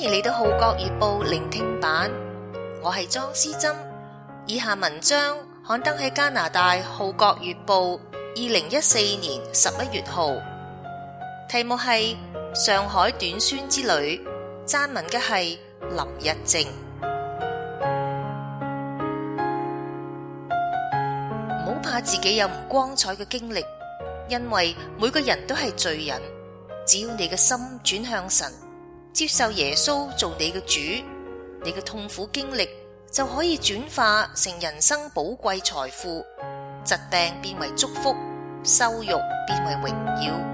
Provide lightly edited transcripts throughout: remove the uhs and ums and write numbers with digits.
迎嚟到《號角月報》聆聽版，我係莊思珍。以下文章刊登喺加拿大《號角月報》2014年11月號，題目係上海短宣之旅，撰文嘅係林日靜。唔好怕自己有唔光彩嘅經歷，因為每個人都係罪人。只要你嘅心轉向神，接受耶穌做你嘅主，你嘅痛苦經歷就可以轉化成人生寶貴財富，疾病變為祝福，羞辱變為榮耀。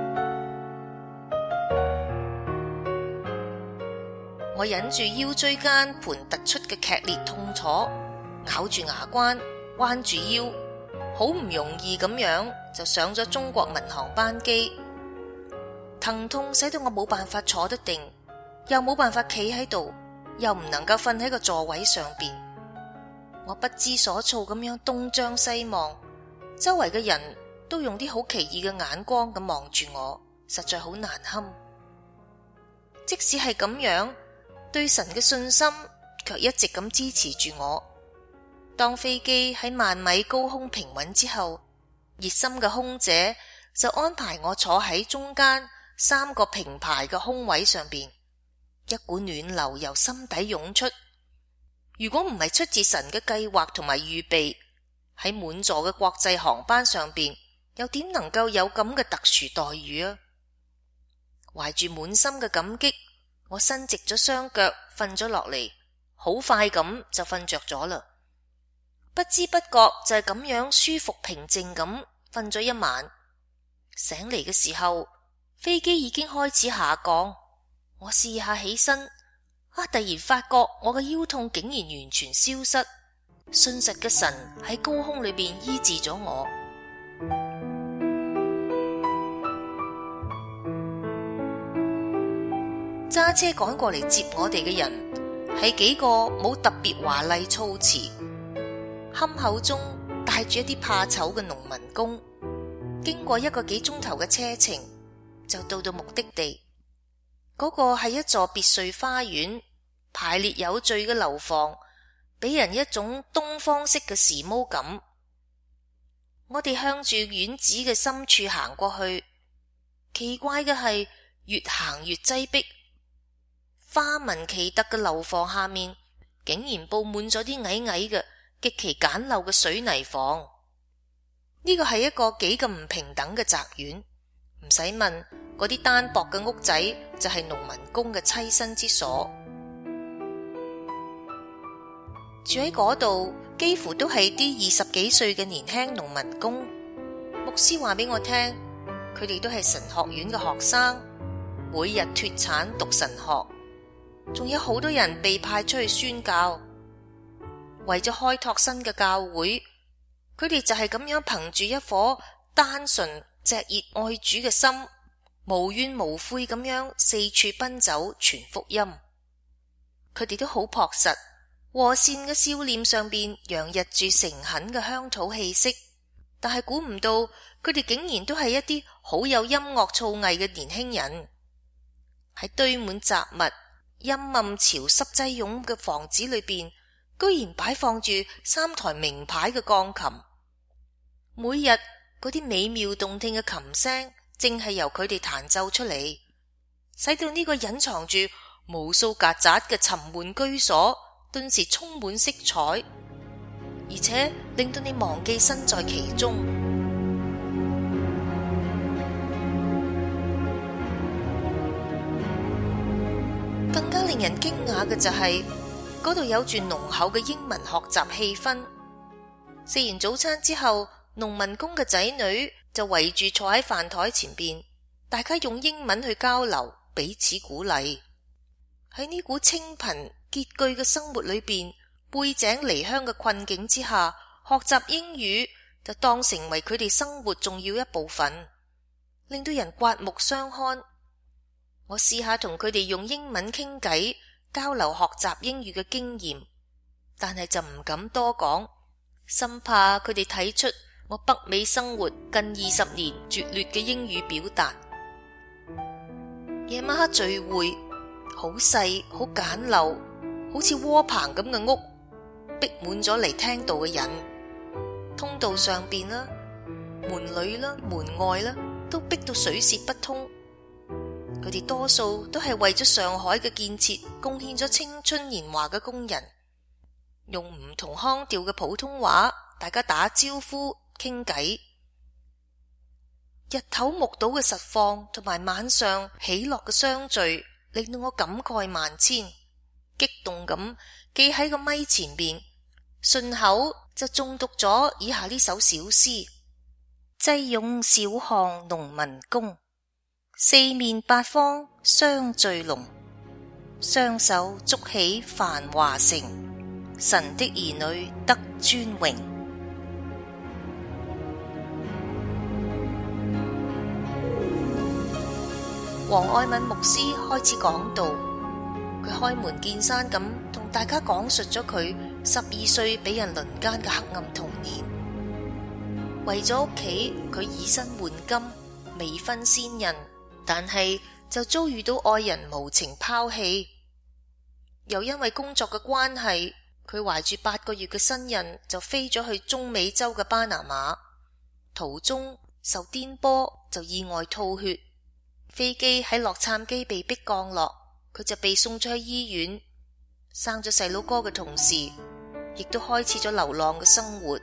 我忍住腰椎間盤突出嘅劇烈痛楚，咬住牙關，彎住腰，好唔容易咁樣就上咗中國民航班機。疼痛使到我冇辦法坐得定，又冇辦法企喺度，又唔能夠瞓喺個座位上邊。我不知所措咁樣東張西望，周圍嘅人都用啲好奇異嘅眼光咁望住我，實在好難堪。即使係咁樣，對神嘅信心卻一直咁支持住我。當飛機喺萬米高空平穩之後，熱心嘅空姐就安排我坐喺中間3個平排嘅空位上邊，一股暖流由心底湧出。如果唔係出自神嘅計劃同埋預備，喺滿座嘅國際航班上邊，又點能夠有咁嘅特殊待遇啊？懷住滿心嘅感激，我伸直咗雙腳瞓咗落嚟，好快咁就瞓着咗啦。不知不覺就係咁樣舒服平靜咁瞓咗一晚。醒嚟嘅時候，飛機已經開始下降。我試下起身，突然發覺我嘅腰痛竟然完全消失。信實嘅神喺高空裏邊醫治咗我。揸車趕過嚟接我哋嘅人係幾個冇特別華麗措辭，頜口中帶住一啲怕醜嘅農民工。經過1個幾鐘頭嘅車程，就到目的地。嗰個係一座別墅花園，排列有序嘅樓房，俾人一種東方式嘅時髦感。我哋向住院子嘅深處行過去，奇怪嘅係越行越擠迫。花紋奇特嘅樓房下面，竟然佈滿咗啲矮矮嘅極其簡陋嘅水泥房。呢個係一個幾咁唔平等嘅宅院，唔使問，嗰啲單薄嘅屋仔就係農民工嘅棲身之所。住喺嗰度幾乎都係啲20幾歲嘅年輕農民工。牧師話俾我聽，佢哋都係神學院嘅學生，每日脫產讀神學，仲有好多人被派出去宣教。為咗開拓新嘅教會，佢哋就係咁樣憑住一顆單純炙熱愛主嘅心，無怨無悔咁樣四處奔走傳福音。佢哋都好樸實，和善嘅笑臉上邊洋溢住誠懇嘅鄉土氣息。但係估唔到佢哋竟然都係一啲好有音樂造詣嘅年輕人。喺堆滿雜物、陰暗潮濕擠擁嘅房子裏邊，居然擺放住3台名牌嘅鋼琴。每日嗰啲美妙動聽嘅琴聲正係由佢哋彈奏出嚟，使到呢個隱藏住無數曱甴嘅沉悶居所頓時充滿色彩，而且令到你忘記身在其中。更加令人驚訝嘅就係嗰度有住濃厚嘅英文學習氣氛。食完早餐之後，農民工嘅仔女就圍住坐喺飯台前邊，大家用英文去交流，彼此鼓勵。喺呢股清貧拮據嘅生活裏邊，背井離鄉嘅困境之下，學習英語就當成為佢哋生活重要一部分，令到人刮目相看。我試下同佢哋用英文傾偈，交流學習英語嘅經驗，但係就唔敢多講，生怕佢哋睇出我北美生活近20年拙劣嘅英語表達。夜晚黑聚會， 好細好簡陋，好似窩棚咁嘅屋，逼滿咗嚟聽道嘅人。通道上邊啦、門裏啦、門外啦，都逼到水泄不通。佢哋多數都係為咗上海嘅建設貢獻咗青春年華嘅工人，用唔同腔調嘅普通話，大家打招呼傾偈。日頭目睹嘅實況同埋晚上喜樂嘅相聚，令到我感慨萬千，激動咁記喺個咪前邊，順口就誦讀咗以下呢首小詩：濟勇小巷農民工，四面八方相聚攏，雙手築起繁華城，神的兒女得尊榮。黃愛敏牧師開始講道，佢開門見山咁同大家講述咗佢12歲俾人輪姦嘅黑暗童年。為咗屋企，佢以身換金，未婚先孕，但係就遭遇到愛人無情拋棄。又因為工作嘅關係，佢懷住8個月嘅身孕就飛咗去中美洲嘅巴拿馬，途中受顛簸就意外吐血。飛機喺洛杉磯被逼降落，佢就被送咗去醫院。生咗細佬哥嘅同時，亦都開始咗流浪嘅生活。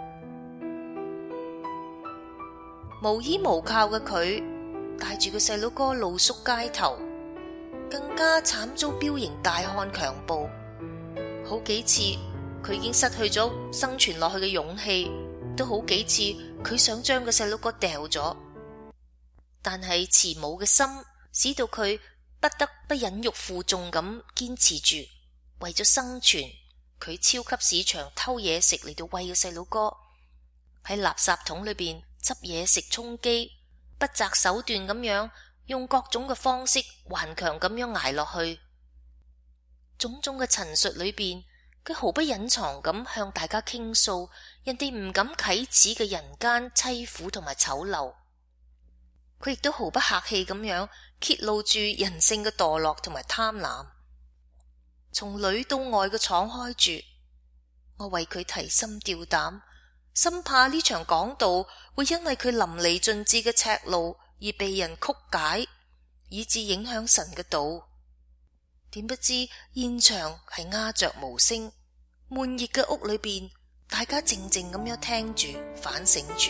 無依無靠嘅佢，帶住個細佬哥露宿街頭，更加慘遭彪形大漢強暴。好幾次佢已經失去咗生存落去嘅勇氣，都好幾次佢想將個細佬哥掉咗。但係慈母嘅心使到佢不得不忍辱負重咁堅持住，為咗生存，佢超級市場偷嘢食嚟到餵個細佬哥，喺垃圾桶裏邊執嘢食充飢，不擇手段咁樣用各種嘅方式頑強咁樣捱落去。種種嘅陳述裏邊，佢毫不隱藏咁向大家傾訴人哋唔敢啟齒嘅人間淒苦同埋醜陋。佢亦都毫不客氣咁樣揭露住人性嘅墮落同埋貪婪，從裏到外嘅敞開住。我為佢提心吊膽，深怕呢場講道會因為佢淋漓盡致嘅赤露而被人曲解，以致影響神嘅道。點不知現場係鴉雀無聲，悶熱嘅屋裏邊，大家靜靜咁樣聽住，反省住。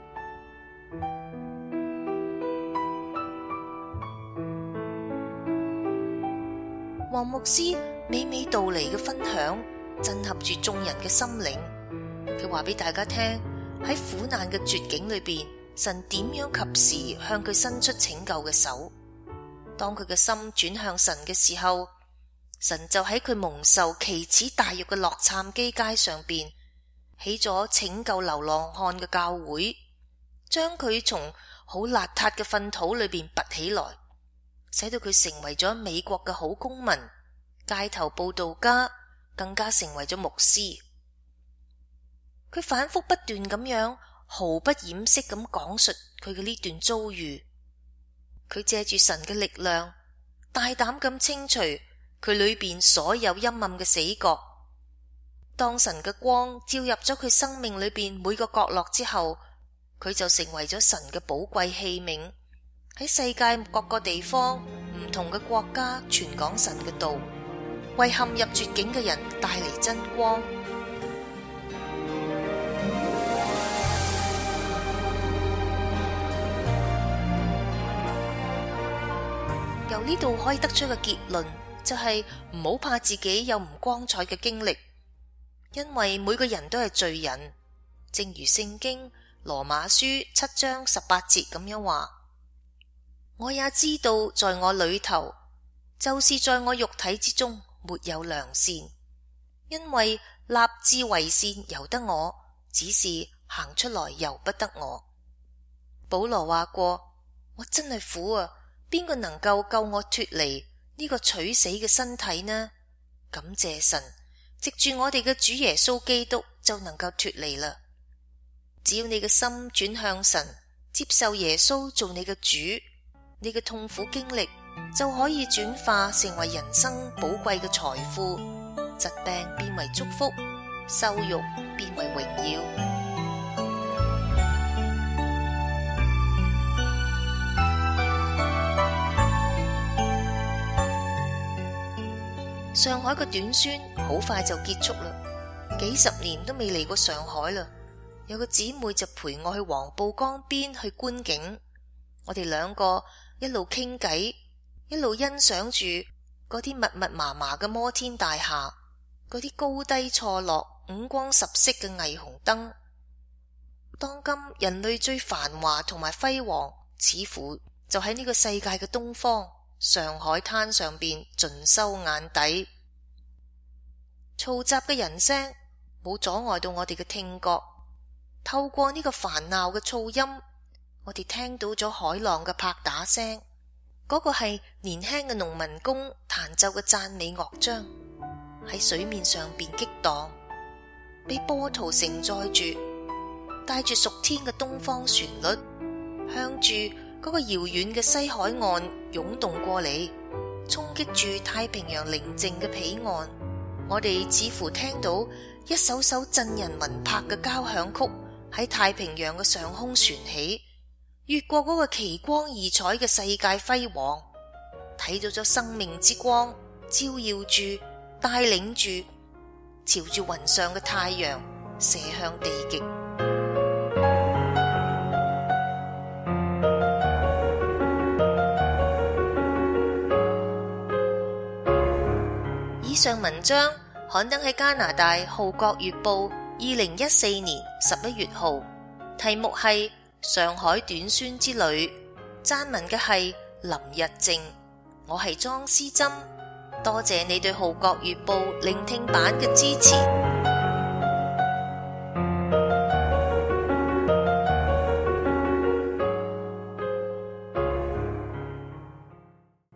黃牧師娓娓道嚟嘅分享震撼住眾人嘅心靈。佢話俾大家聽，喺苦難嘅絕境裏邊，神點樣及時向佢伸出拯救嘅手。當佢嘅心轉向神嘅時候，神就喺佢蒙受奇恥大辱嘅洛杉磯街上邊起咗拯救流浪漢嘅教會，將佢從好邋遢嘅糞土裏邊拔起來，使到佢成為咗美國嘅好公民、街頭佈道家，更加成為咗牧師。佢反覆不斷咁樣毫不掩飾咁講述佢嘅呢段遭遇。佢借住神嘅力量，大膽咁清除佢裏邊所有陰暗嘅死角。當神嘅光照入咗佢生命裏邊每個角落之後，佢就成為咗神嘅寶貴器皿，喺世界各個地方唔同嘅國家傳講神嘅道，為陷入絕境嘅人帶嚟真光。由呢度可以得出嘅結論就係唔好怕自己有唔光彩嘅經歷，因為每個人都係罪人。正如聖經羅馬書7章18節咁樣話：我也知道在我裏頭，就是在我肉體之中沒有良善，因為立志為善由得我，只是行出來由不得我。保羅話過：我真係苦啊，邊個能夠救我脫離呢個取死嘅身體呢？感謝神，藉住我哋嘅主耶穌基督就能夠脫離啦。只要你嘅心轉向神，接受耶穌做你嘅主，你嘅痛苦經歷就可以轉化成為人生寶貴嘅財富，疾病變為祝福，羞辱變為榮耀。上海嘅短宣好快就結束啦，幾十年都未嚟過上海啦。有個姊妹就陪我去黃浦江邊去觀景，我哋兩個一路傾偈，一路欣賞住嗰啲密密麻麻嘅摩天大廈，嗰啲高低錯落、五光十色嘅霓虹燈。當今人類最繁華同埋輝煌，似乎就喺呢個世界嘅東方上海灘上邊盡收眼底。嘈雜嘅人聲冇阻礙到我哋嘅聽覺，透過呢個煩鬧嘅噪音，我哋聽到咗海浪嘅拍打聲，嗰個係年輕嘅農民工彈奏嘅讚美樂章，喺水面上邊激蕩，被波濤承載住，帶住屬天嘅東方旋律，向住嗰個遙遠嘅西海岸湧動過嚟，衝擊住太平洋寧靜嘅彼岸。我哋似乎聽到一首首震人魂魄嘅交響曲喺太平洋嘅上空旋起，越過嗰個奇光異彩嘅世界輝煌，睇到咗生命之光照耀住，帶領住，朝住雲上嘅太陽射向地極。以上文章刊登喺加拿大《號角月報》2014年11月號，題目係《上海短宣之旅》，撰文嘅係林日靜。我係莊思珍，多謝你對《號角月報》聆聽版嘅支持。